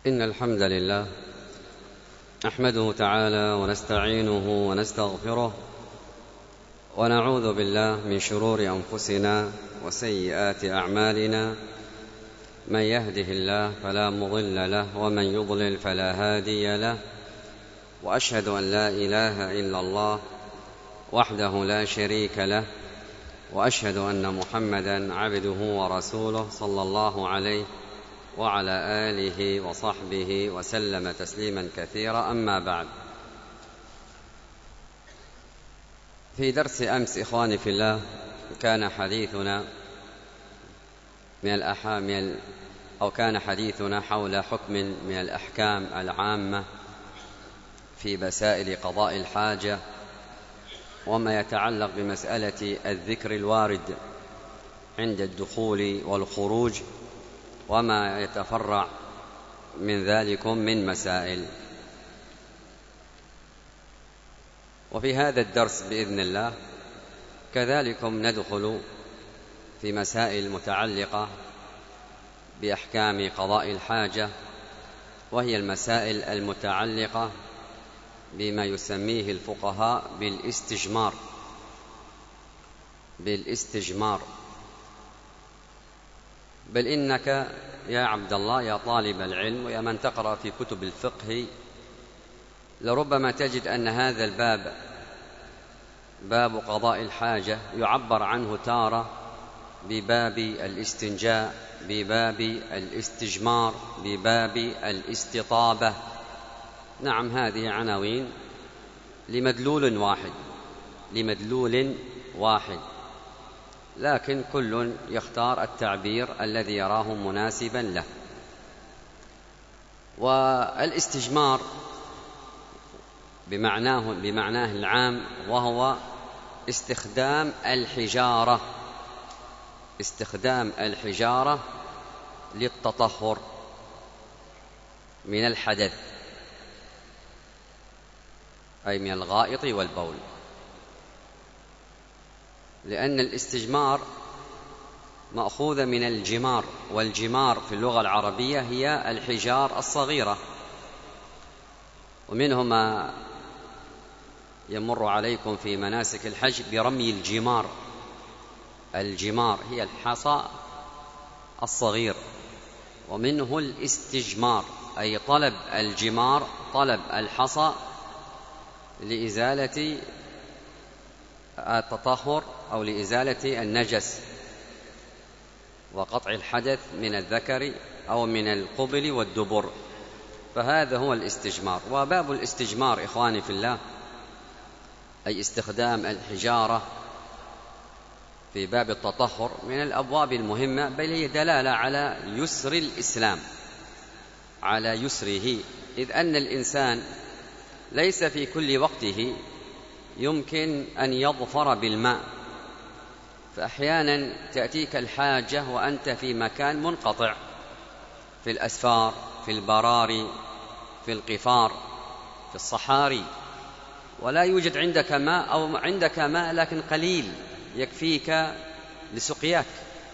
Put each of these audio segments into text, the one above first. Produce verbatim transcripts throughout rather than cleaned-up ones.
إن الحمد لله نحمده تعالى ونستعينه ونستغفره ونعوذ بالله من شرور أنفسنا وسيئات أعمالنا. من يهده الله فلا مضل له ومن يضلل فلا هادي له، وأشهد أن لا إله إلا الله وحده لا شريك له، وأشهد أن محمدًا عبده ورسوله صلى الله عليه وعلى آله وصحبه وسلم تسليما كثيرا. أما بعد، في درس أمس إخواني في الله كان حديثنا من الأحكام أو كان حديثنا حول حكم من الأحكام العامة في مسائل قضاء الحاجة وما يتعلق بمسألة الذكر الوارد عند الدخول والخروج وما يتفرع من ذلك من مسائل. وفي هذا الدرس بإذن الله كذلك ندخل في مسائل متعلقة بأحكام قضاء الحاجة، وهي المسائل المتعلقة بما يسميه الفقهاء بالاستجمار بالاستجمار بل إنك يا عبد الله يا طالب العلم ويا من تقرأ في كتب الفقه لربما تجد أن هذا الباب باب قضاء الحاجة يعبر عنه تارة بباب الاستنجاء، بباب الاستجمار، بباب الاستطابة. نعم، هذه عناوين لمدلول واحد لمدلول واحد لكن كل يختار التعبير الذي يراه مناسبا له. والاستجمار بمعناه بمعناه العام وهو استخدام الحجارة استخدام الحجارة للتطهر من الحدث، أي من الغائط والبول، لأن الاستجمار مأخوذ من الجمار، والجمار في اللغة العربية هي الحجار الصغيرة، ومنه ما يمر عليكم في مناسك الحج برمي الجمار. الجمار هي الحصى الصغير، ومنه الاستجمار أي طلب الجمار، طلب الحصى لإزالة التطهر أو لإزالة النجس وقطع الحدث من الذكر أو من القبل والدبر، فهذا هو الاستجمار. وباب الاستجمار إخواني في الله أي استخدام الحجارة في باب التطهر من الأبواب المهمة، بل هي دلالة على يسر الإسلام، على يسره، إذ أن الإنسان ليس في كل وقته يمكن أن يظفر بالماء، فأحيانا تأتيك الحاجة وأنت في مكان منقطع، في الأسفار، في البراري، في القفار، في الصحاري، ولا يوجد عندك ماء أو عندك ماء لكن قليل يكفيك لسقياك،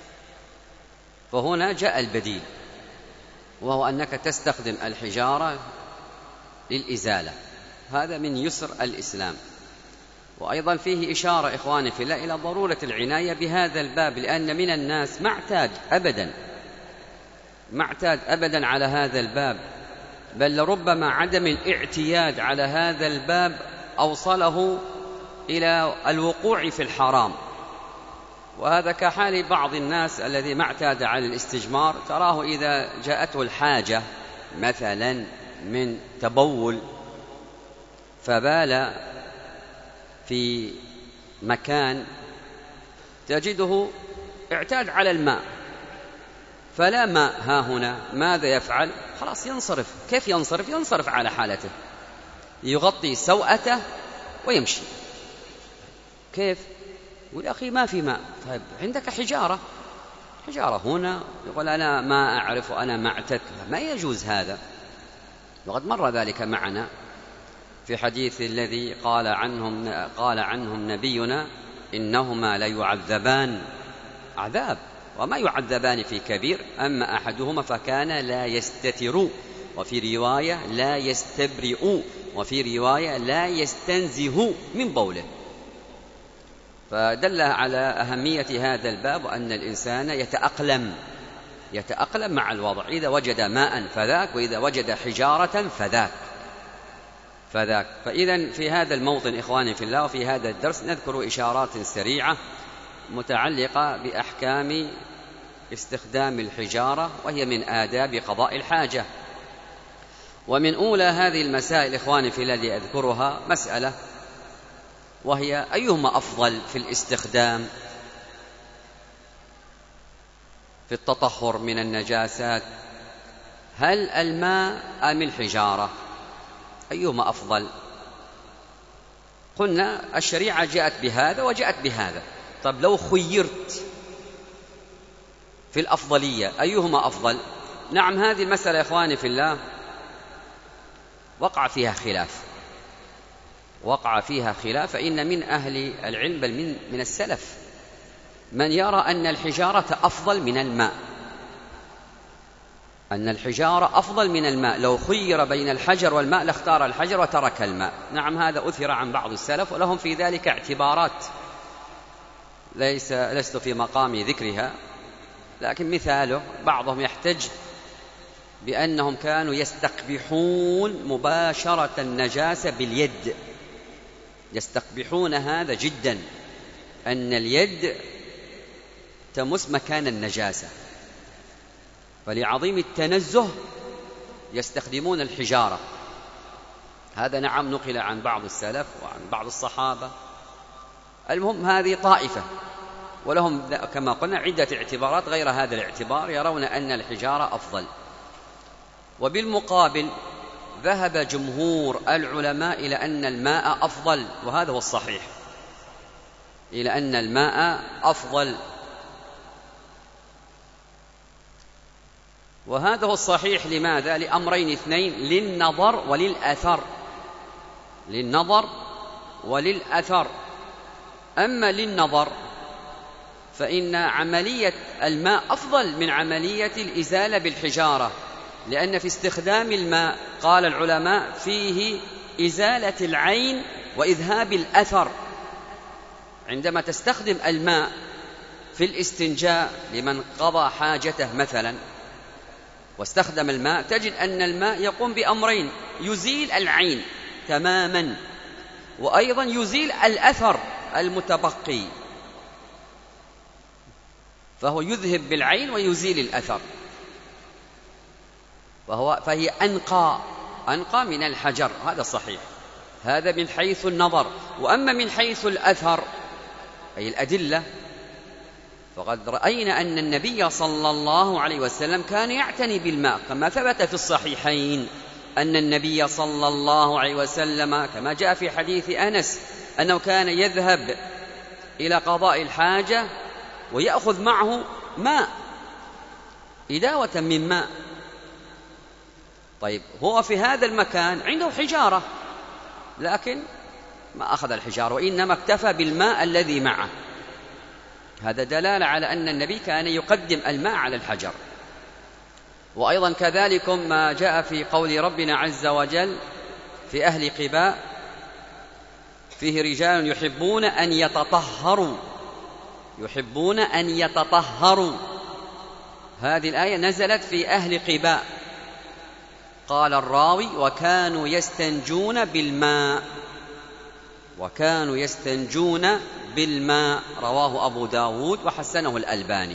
فهنا جاء البديل، وهو أنك تستخدم الحجارة للإزالة. هذا من يسر الإسلام. وأيضا فيه إشارة إخواني في الله إلى ضرورة العناية بهذا الباب، لأن من الناس ما اعتاد أبدا ما اعتاد أبدا على هذا الباب، بل لربما عدم الاعتياد على هذا الباب أوصله إلى الوقوع في الحرام. وهذا كحال بعض الناس الذي ما اعتاد على الاستجمار، تراه إذا جاءته الحاجة مثلا من تبول فبال في مكان تجده اعتاد على الماء فلا ماء ها هنا، ماذا يفعل؟ خلاص ينصرف. كيف ينصرف؟ ينصرف على حالته، يغطي سوءته ويمشي. كيف؟ يقول أخي ما في ماء. طيب عندك حجارة حجارة هنا، يقول أنا ما أعرف أنا ما اعتدت. ما يجوز هذا، وقد مر ذلك معنا في حديث الذي قال عنهم قال عنهم نبينا إنهما ليعذبان عذاب وما يعذبان في كبير، أما أحدهما فكان لا يستتر وفي رواية لا يستبرئ، وفي رواية لا يستنزه من بوله. فدل على أهمية هذا الباب، وأن الإنسان يتأقلم يتأقلم مع الوضع، إذا وجد ماء فذاك، وإذا وجد حجارة فذاك فذاك فإذا في هذا الموطن إخواني في الله، وفي هذا الدرس نذكر إشارات سريعة متعلقة بأحكام استخدام الحجارة، وهي من آداب قضاء الحاجة. ومن أولى هذه المسائل إخواني في الله الذي أذكرها مسألة، وهي أيهما أفضل في الاستخدام في التطهر من النجاسات؟ هل الماء أم الحجارة؟ أيهما أفضل؟ قلنا الشريعة جاءت بهذا وجاءت بهذا. طب لو خيرت في الأفضلية أيهما أفضل؟ نعم، هذه المسألة يا إخواني في الله وقع فيها خلاف وقع فيها خلاف فإن من أهل العلم بل من, من السلف من يرى أن الحجارة أفضل من الماء أن الحجارة أفضل من الماء لو خير بين الحجر والماء لاختار الحجر وترك الماء. نعم، هذا أثر عن بعض السلف، ولهم في ذلك اعتبارات ليس لست في مقام ذكرها، لكن مثاله بعضهم يحتج بأنهم كانوا يستقبحون مباشرة النجاسة باليد، يستقبحون هذا جدا، أن اليد تمس مكان النجاسة، فلعظيم التنزه يستخدمون الحجارة. هذا نعم نقل عن بعض السلف وعن بعض الصحابة. المهم هذه طائفة، ولهم كما قلنا عدة اعتبارات غير هذا الاعتبار، يرون أن الحجارة أفضل. وبالمقابل ذهب جمهور العلماء إلى أن الماء أفضل، وهذا هو الصحيح، إلى أن الماء أفضل، وهذا هو الصحيح. لماذا؟ لأمرين اثنين، للنظر وللأثر للنظر وللأثر. أما للنظر فإن عملية الماء أفضل من عملية الإزالة بالحجارة، لأن في استخدام الماء قال العلماء فيه إزالة العين وإذهاب الأثر. عندما تستخدم الماء في الاستنجاء لمن قضى حاجته مثلا واستخدم الماء، تجد أن الماء يقوم بأمرين: يزيل العين تماما، وأيضا يزيل الأثر المتبقي، فهو يذهب بالعين ويزيل الأثر، فهو فهي أنقى أنقى من الحجر. هذا صحيح، هذا من حيث النظر. وأما من حيث الأثر أي الأدلة، فقد رأينا أن النبي صلى الله عليه وسلم كان يعتني بالماء، كما ثبت في الصحيحين أن النبي صلى الله عليه وسلم كما جاء في حديث أنس أنه كان يذهب إلى قضاء الحاجة ويأخذ معه ماء، إداوة من ماء. طيب هو في هذا المكان عنده حجارة، لكن ما أخذ الحجارة، وإنما اكتفى بالماء الذي معه. هذا دلالة على أن النبي كان يقدم الماء على الحجر. وأيضا كذلك ما جاء في قول ربنا عز وجل في أهل قباء: فيه رجال يحبون أن يتطهروا يحبون أن يتطهروا. هذه الآية نزلت في أهل قباء. قال الراوي: وكانوا يستنجون بالماء وكانوا يستنجون بالماء رواه أبو داود وحسنه الألباني.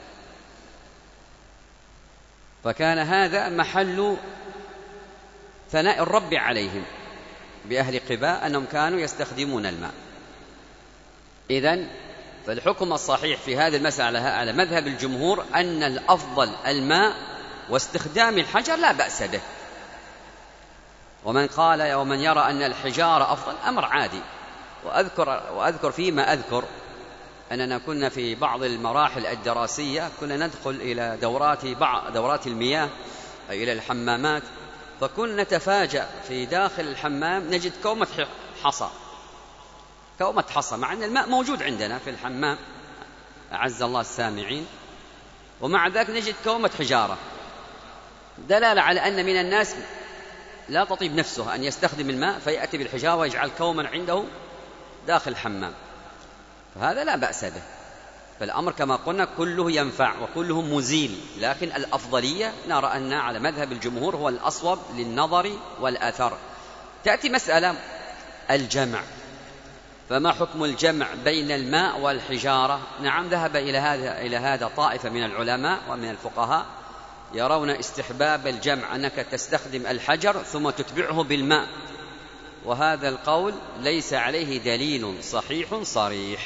فكان هذا محل ثناء الرب عليهم بأهل قباء أنهم كانوا يستخدمون الماء. إذن فالحكم الصحيح في هذه المسألة على مذهب الجمهور أن الأفضل الماء، واستخدام الحجر لا بأس به. ومن قال ومن يرى أن الحجارة أفضل أمر عادي. وأذكر, وأذكر فيما أذكر أننا كنا في بعض المراحل الدراسية كنا ندخل إلى دورات بعض دورات المياه أي إلى الحمامات، فكنا نتفاجأ في داخل الحمام نجد كومة حصى كومة حصى مع أن الماء موجود عندنا في الحمام أعز الله السامعين، ومع ذلك نجد كومة حجارة. دلالة على أن من الناس لا تطيب نفسه أن يستخدم الماء فيأتي بالحجارة ويجعل كوما عنده داخل الحمام، فهذا لا بأس به. فالأمر كما قلنا كله ينفع وكله مزيل، لكن الأفضلية نرى أن على مذهب الجمهور هو الأصوب للنظر والأثر. تأتي مسألة الجمع، فما حكم الجمع بين الماء والحجارة؟ نعم، ذهب إلى هذا إلى هذا طائفة من العلماء ومن الفقهاء يرون استحباب الجمع، أنك تستخدم الحجر ثم تتبعه بالماء، وهذا القول ليس عليه دليل صحيح صريح،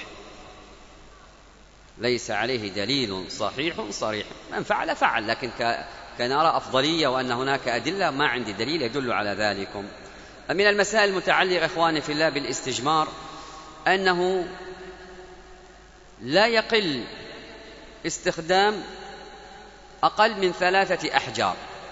ليس عليه دليل صحيح صريح. من فعل فعل، لكن كنرى أفضلية وأن هناك أدلة، ما عندي دليل يدل على ذلك. من المسائل المتعلقة إخواني في الله بالاستجمار أنه لا يقل استخدام أقل من ثلاثة أحجار،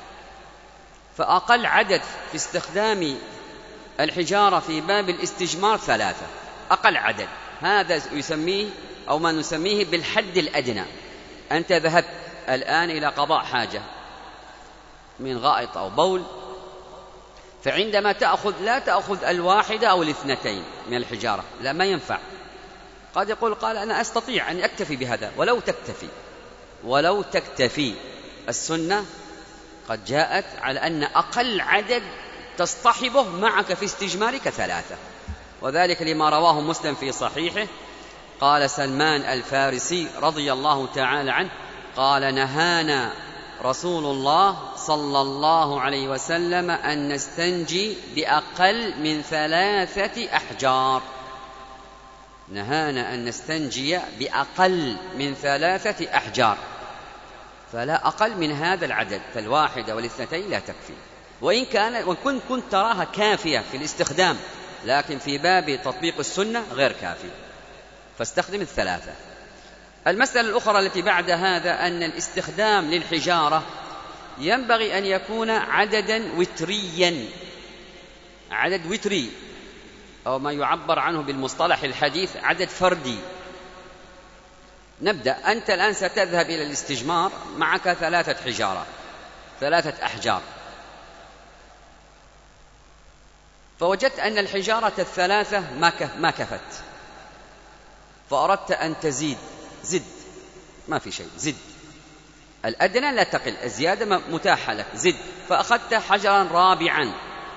فأقل عدد في استخدام الحجارة في باب الاستجمار ثلاثة، أقل عدد. هذا يسميه أو ما نسميه بالحد الأدنى. أنت ذهبت الآن إلى قضاء حاجة من غائط أو بول، فعندما تأخذ لا تأخذ الواحدة أو الاثنتين من الحجارة، لا، ما ينفع. قد يقول قال أنا أستطيع أن أكتفي بهذا، ولو تكتفي ولو تكتفي السنة قد جاءت على أن أقل عدد تصطحبه معك في استجمارك ثلاثة، وذلك لما رواه مسلم في صحيحه. قال سلمان الفارسي رضي الله تعالى عنه قال نهانا رسول الله صلى الله عليه وسلم أن نستنجي بأقل من ثلاثة أحجار، نهانا أن نستنجي بأقل من ثلاثة أحجار، فلا أقل من هذا العدد، فالواحدة والاثنتين لا تكفي، وإن كان وكنت كنت تراها كافية في الاستخدام، لكن في باب تطبيق السنة غير كافي، فاستخدم الثلاثة. المسألة الأخرى التي بعد هذا أن الاستخدام للحجارة ينبغي أن يكون عددا وتريا، عدد وتري أو ما يعبر عنه بالمصطلح الحديث عدد فردي. نبدأ، أنت الآن ستذهب إلى الاستجمار معك ثلاثة حجارة، ثلاثة أحجار، فوجدت أن الحجارة الثلاثة ما كفت، فأردت أن تزيد، زد، ما في شيء، زد، الأدنى لا تقل، الزيادة متاحة لك، زد، فأخذت حجرا رابعا،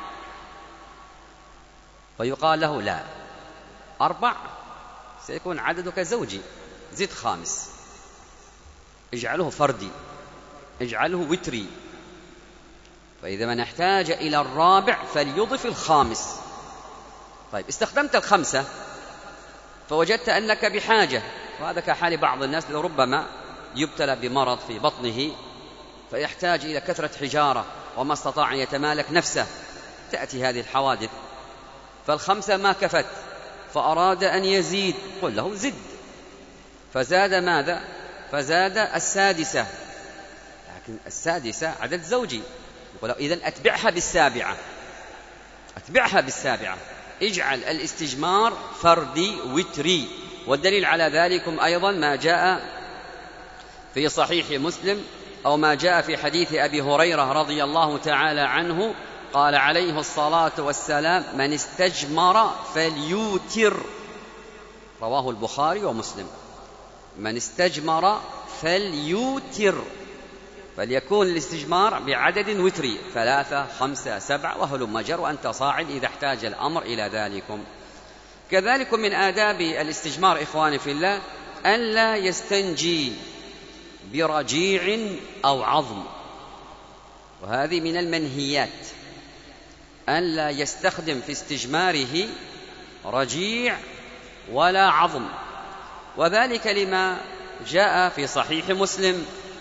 فيقال له لا، أربع سيكون عددك زوجي، زد خامس، اجعله فردي، اجعله وتري، فإذا من احتاج إلى الرابع فليضف الخامس. طيب، استخدمت الخمسة فوجدت أنك بحاجة، وهذا كحال بعض الناس لربما يبتلى بمرض في بطنه فيحتاج إلى كثرة حجارة وما استطاع أن يتمالك نفسه، تأتي هذه الحوادث، فالخمسة ما كفت فأراد أن يزيد، قل له زد، فزاد ماذا؟ فزاد السادسة، لكن السادسة عدد زوجي، يقول إذن أتبعها بالسابعة، أتبعها بالسابعة، اجعل الاستجمار فردي وتري. والدليل على ذلك أيضا ما جاء في صحيح مسلم أو ما جاء في حديث أبي هريرة رضي الله تعالى عنه قال عليه الصلاة والسلام من استجمر فليوتر، رواه البخاري ومسلم، من استجمر فليوتر، فليكون الاستجمار بعدد وتري، ثلاثة خمسة سبعة وهلم جر، وأنت صاعد إذا احتاج الأمر إلى ذلكم. كذلك من آداب الاستجمار إخواني في الله أن لا يستنجي برجيع أو عظم، وهذه من المنهيات، أن لا يستخدم في استجماره رجيع ولا عظم، وذلك لما جاء في صحيح مسلم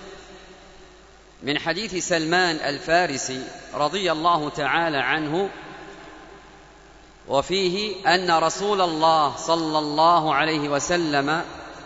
من حديث سلمان الفارسي رضي الله تعالى عنه، وفيه أن رسول الله صلى الله عليه وسلم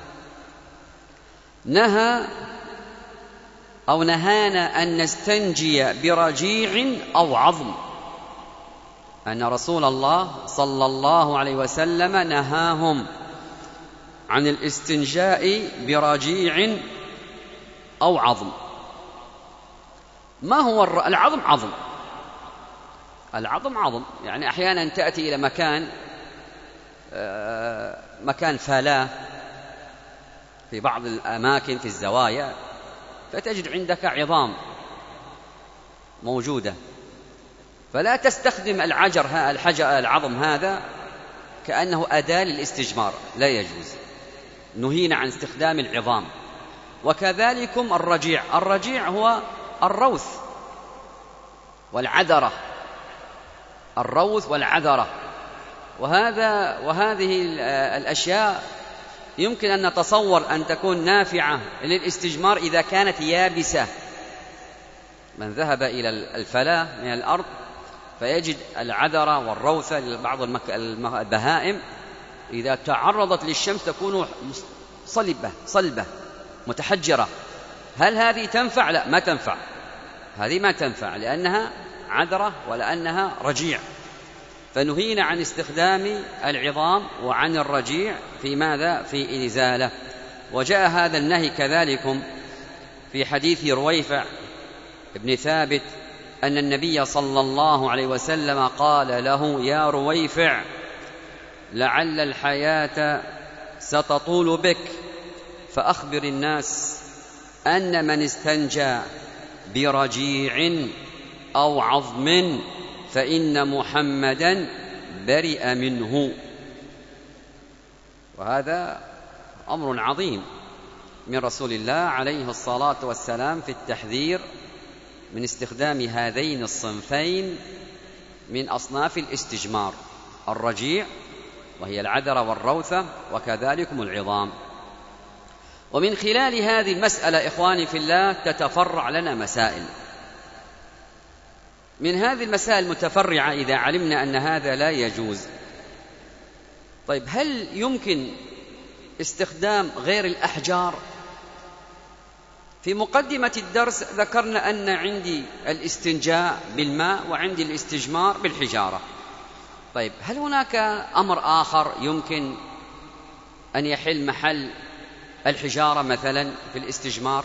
نهى أو نهانا أن نستنجي برجيع أو عظم، أن رسول الله صلى الله عليه وسلم نهاهم عن الاستنجاء برجيع أو عظم. ما هو العظم؟ عظم، العظم عظم. يعني أحيانا تأتي إلى مكان مكان فلاة في بعض الأماكن في الزوايا، فتجد عندك عظام موجودة، فلا تستخدم العجر الحجر العظم هذا كأنه أداة للاستجمار، لا يجوز، نهينا عن استخدام العظام. وكذلكم الرجيع، الرجيع هو الروث والعذرة، الروث والعذرة، وهذا وهذه الأشياء يمكن أن نتصور أن تكون نافعة للاستجمار إذا كانت يابسة. من ذهب إلى الفلاة من الأرض فيجد العذرة والروثة لبعض البهائم إذا تعرضت للشمس تكون صلبة صلبة متحجرة. هل هذه تنفع؟ لا، ما تنفع، هذه ما تنفع لأنها عذرة ولأنها رجيع، فنهينا عن استخدام العظام وعن الرجيع في ماذا؟ في الإزالة. وجاء هذا النهي كذلك في حديث رويفع ابن ثابت أن النبي صلى الله عليه وسلم قال له: يا رويفع، لعل الحياة ستطول بك، فأخبر الناس أن من استنجى برجيع أو عظم فإن محمدا برئ منه. وهذا أمر عظيم من رسول الله عليه الصلاة والسلام في التحذير من استخدام هذين الصنفين من أصناف الاستجمار: الرجيع وهي العذرة والروثة، وكذلكم العظام. ومن خلال هذه المسألة إخواني في الله تتفرع لنا مسائل. من هذه المسائل المتفرعة إذا علمنا أن هذا لا يجوز، طيب هل يمكن استخدام غير الأحجار؟ في مقدمة الدرس ذكرنا أن عندي الاستنجاء بالماء وعندي الاستجمار بالحجارة. طيب هل هناك أمر آخر يمكن أن يحل محل الحجارة مثلا في الاستجمار؟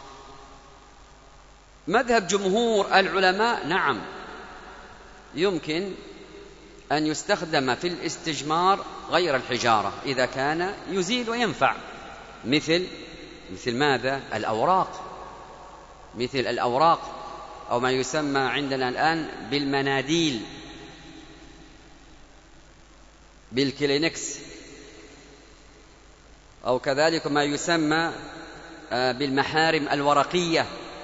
مذهب جمهور العلماء نعم، يمكن أن يستخدم في الاستجمار غير الحجارة إذا كان يزيل وينفع، مثل مثل ماذا؟ الأوراق، مثل الأوراق أو ما يسمى عندنا الآن بالمناديل، بالكلينكس، أو كذلك ما يسمى بالمحارم الورقية.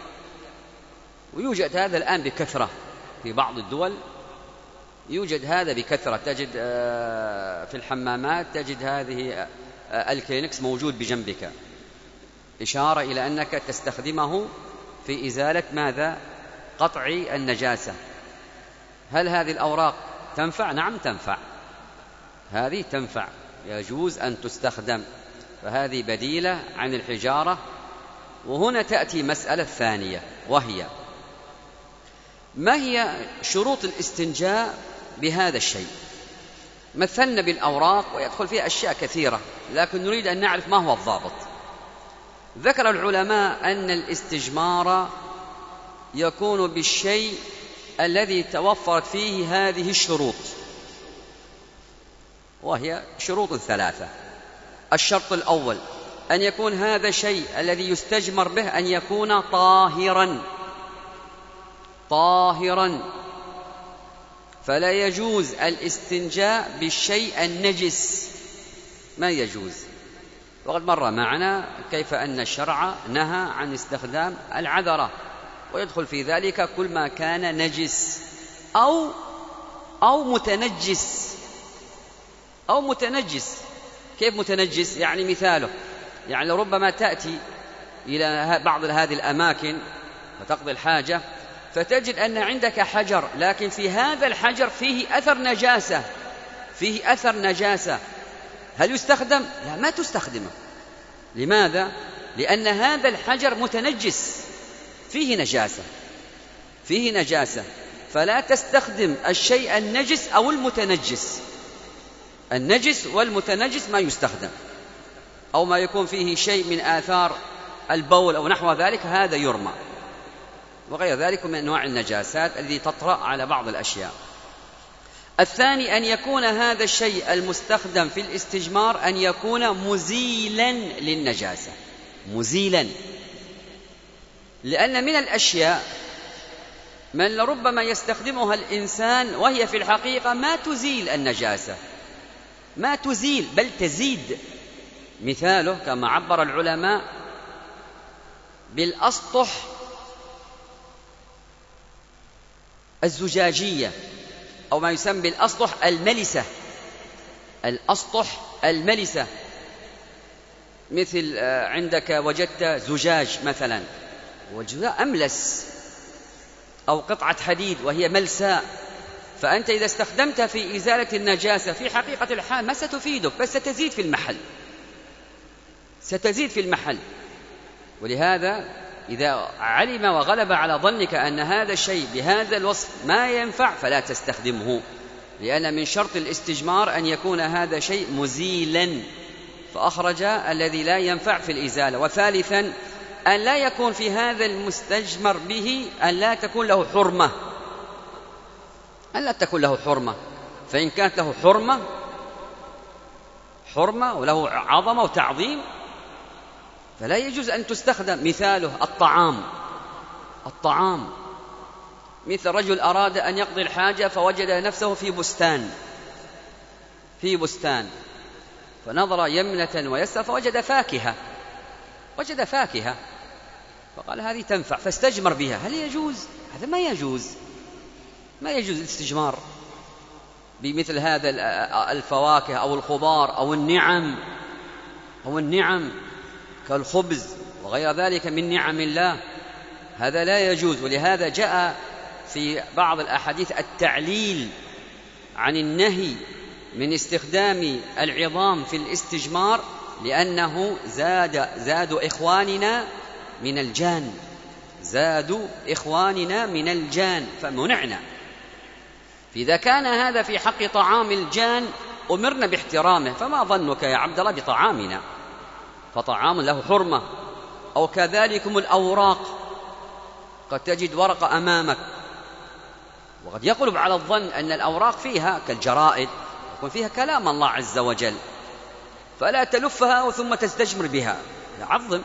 ويوجد هذا الآن بكثرة في بعض الدول، يوجد هذا بكثرة، تجد في الحمامات تجد هذه الكلينكس موجود بجنبك، إشارة إلى أنك تستخدمه في إزالة ماذا؟ قطع النجاسة. هل هذه الأوراق تنفع؟ نعم تنفع، هذه تنفع، يجوز أن تستخدم، فهذه بديلة عن الحجارة. وهنا تأتي مسألة ثانية، وهي ما هي شروط الاستنجاء بهذا الشيء؟ مثلنا بالأوراق ويدخل فيها أشياء كثيرة، لكن نريد أن نعرف ما هو الضابط. ذكر العلماء أن الاستجمار يكون بالشيء الذي توفرت فيه هذه الشروط، وهي شروط ثلاثة. الشرط الأول أن يكون هذا الشيء الذي يستجمر به أن يكون طاهرا طاهرا فلا يجوز الاستنجاء بالشيء النجس، ما يجوز. وقد مر معنا كيف أن الشرع نهى عن استخدام العذرة، ويدخل في ذلك كل ما كان نجس أو أو متنجس أو متنجس. كيف متنجس؟ يعني مثاله، يعني ربما تأتي إلى بعض هذه الأماكن وتقضي الحاجة، فتجد أن عندك حجر، لكن في هذا الحجر فيه أثر نجاسة، فيه أثر نجاسة، هل يستخدم؟ لا، ما تستخدمه. لماذا؟ لأن هذا الحجر متنجس، فيه نجاسة، فيه نجاسة، فلا تستخدم الشيء النجس أو المتنجس. النجس والمتنجس ما يستخدم، أو ما يكون فيه شيء من آثار البول أو نحو ذلك، هذا يرمى. وغير ذلك من أنواع النجاسات التي تطرأ على بعض الأشياء. الثاني أن يكون هذا الشيء المستخدم في الاستجمار أن يكون مزيلا للنجاسة، مزيلا، لأن من الأشياء من ربما يستخدمها الإنسان وهي في الحقيقة ما تزيل النجاسة، ما تزيل بل تزيد. مثاله كما عبر العلماء بالأسطح الزجاجية أو ما يسمى بالأسطح الملسة، الأسطح الملسة، مثل عندك وجدت زجاج مثلا والزجاج أملس، أو قطعة حديد وهي ملساء، فأنت إذا استخدمتها في إزالة النجاسة في حقيقة الحال ما ستفيدك، بس ستزيد في المحل، ستزيد في المحل. ولهذا إذا علم وغلب على ظنك أن هذا الشيء بهذا الوصف ما ينفع فلا تستخدمه، لأن من شرط الاستجمار أن يكون هذا شيء مزيلا، فأخرج الذي لا ينفع في الإزالة. وثالثا أن لا يكون في هذا المستجمر به أن لا تكون له حرمة، أن لا تكون له حرمة، فإن كانت له حرمة حرمة وله عظمة وتعظيم فلا يجوز أن تستخدم. مثاله الطعام، الطعام مثل رجل أراد أن يقضي الحاجة فوجد نفسه في بستان، في بستان فنظر يمنة ويسرى فوجد فاكهة، وجد فاكهة فقال هذه تنفع فاستجمر بها. هل يجوز؟ هذا ما يجوز، ما يجوز الاستجمار بمثل هذا الفواكه أو الخضار أو النعم أو النعم كالخبز وغير ذلك من نعم الله، هذا لا يجوز. ولهذا جاء في بعض الأحاديث التعليل عن النهي من استخدام العظام في الاستجمار، لأنه زاد زادوا إخواننا من الجان، زادوا إخواننا من الجان فمنعنا. فإذا كان هذا في حق طعام الجان أمرنا باحترامه، فما ظنك يا عبد الله بطعامنا؟ فطعام له حرمة. أو كذلكم الأوراق، قد تجد ورقة أمامك وقد يغلب على الظن أن الأوراق فيها كالجرائد يكون فيها كلام الله عز وجل، فلا تلفها ثم تستجمر بها، يعظم.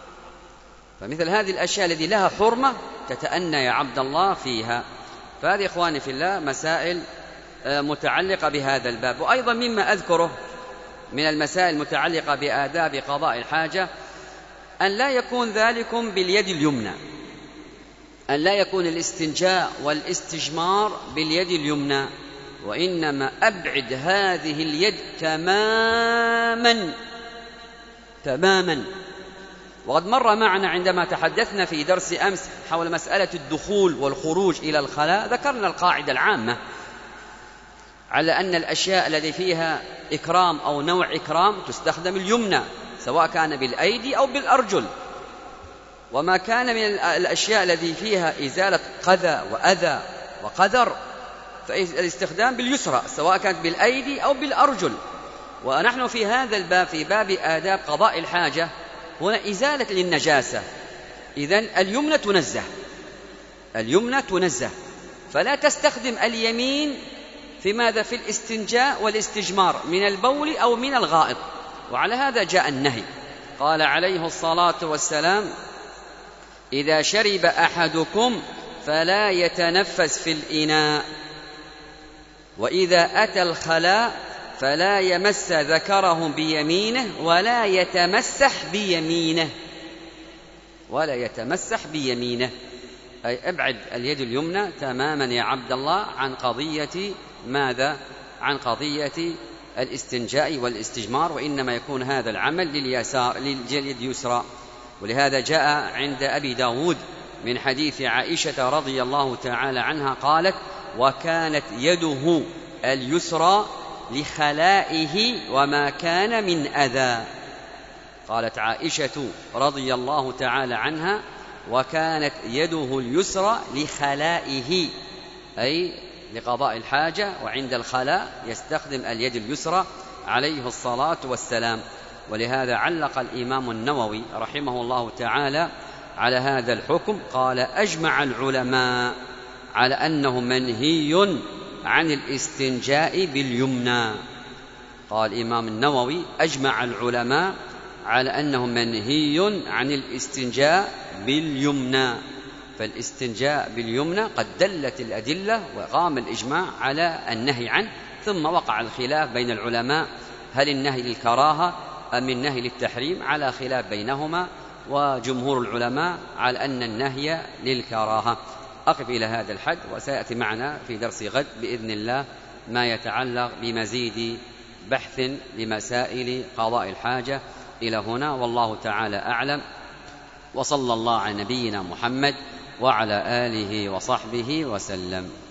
فمثل هذه الأشياء التي لها حرمة تتأنى يا عبد الله فيها. فهذه إخواني في الله مسائل متعلقة بهذا الباب. وأيضا مما أذكره من المسائل المتعلقة بآداب قضاء الحاجة أن لا يكون ذلكم باليد اليمنى، أن لا يكون الاستنجاء والاستجمار باليد اليمنى، وإنما أبعد هذه اليد تماما تماما. وقد مر معنا عندما تحدثنا في درس أمس حول مسألة الدخول والخروج إلى الخلاء ذكرنا القاعدة العامة على أن الأشياء التي فيها إكرام أو نوع إكرام تستخدم اليمنى سواء كان بالأيدي أو بالأرجل، وما كان من الأشياء التي فيها إزالة قذى وأذى وقذر فالاستخدام باليسرى سواء كانت بالأيدي أو بالأرجل. ونحن في هذا الباب في باب آداب قضاء الحاجة هنا إزالة للنجاسة، إذن اليمنى تنزه، اليمنى تنزه، فلا تستخدم اليمين في ماذا؟ في الاستنجاء والاستجمار من البول أو من الغائط. وعلى هذا جاء النهي، قال عليه الصلاة والسلام إذا شرب أحدكم فلا يتنفس في الإناء، وإذا أتى الخلاء فلا يمس ذكره بيمينه ولا يتمسح بيمينه، ولا يتمسح بيمينه، أي ابعد اليد اليمنى تماما يا عبد الله عن قضية ماذا؟ عن قضية الاستنجاء والاستجمار، وإنما يكون هذا العمل لليسار لليد اليسرى. ولهذا جاء عند أبي داود من حديث عائشة رضي الله تعالى عنها قالت وكانت يده اليسرى لخلائه وما كان من أذى. قالت عائشة رضي الله تعالى عنها وكانت يده اليسرى لخلائه، أي لقضاء الحاجة، وعند الخلاء يستخدم اليد اليسرى عليه الصلاة والسلام. ولهذا علق الإمام النووي رحمه الله تعالى على هذا الحكم؟ قال: أجمع العلماء على أنه منهي عن الاستنجاء باليمنى. قال الإمام النووي: أجمع العلماء على أنه منهي عن الاستنجاء باليمنى. فالاستنجاء باليمنى قد دلت الأدلة وقام الإجماع على النهي عنه، ثم وقع الخلاف بين العلماء: هل النهي للكراهة أم النهي للتحريم؟ على خلاف بينهما، وجمهور العلماء على أن النهي للكراهة. أقف إلى هذا الحد، وسيأتي معنا في درس غد بإذن الله ما يتعلق بمزيد بحث لمسائل قضاء الحاجة. إلى هنا والله تعالى أعلم، وصلى الله على نبينا محمد وعلى آله وصحبه وسلم.